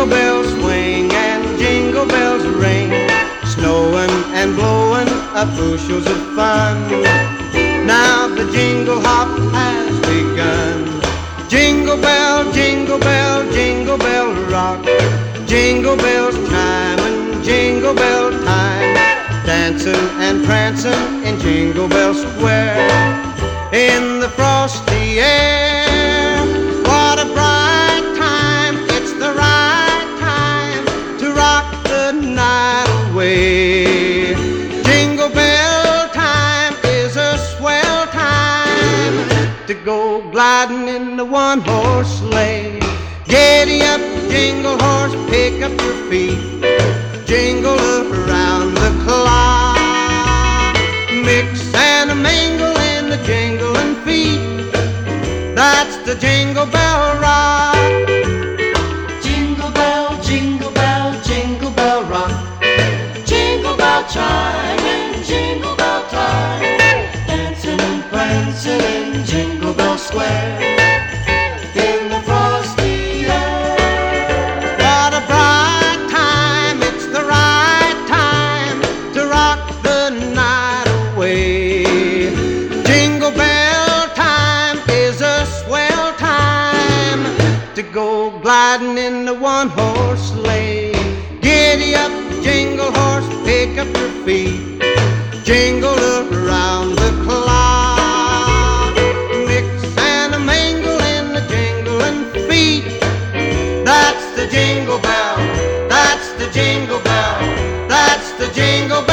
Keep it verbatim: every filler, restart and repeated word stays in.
Jingle bells swing and jingle bells ring, snowing and blowing up bushels of fun. Now the jingle hop has begun. Jingle bell, jingle bell, jingle bell rock, jingle bells chime and jingle bell time, dancing and prancing in Jingle Bell Square. In the frosty air, what a bright time, it's the right time to rock the night away. Jingle bell time is a swell time to go gliding in the one-horse sleigh. Giddy up, jingle horse, pick up your feet, jingle around the clock, mix and mingle in the jingling feet. That's the Jingle Bell Rock. Jingle bell, jingle bell, jingle bell rock, jingle bell chime and jingle bell time, dancing and prancing in Jingle Bell Square. In the frosty air, What a bright time, it's the right time to rock the night away. Jingle bell time is a swell time to go gliding in the one-horse sleigh. Giddy up, jingle horse, pick up your feet, jingle around the clock, mix and a mingle in the jingling feet. That's the jingle bell, that's the jingle bell, that's the jingle bell.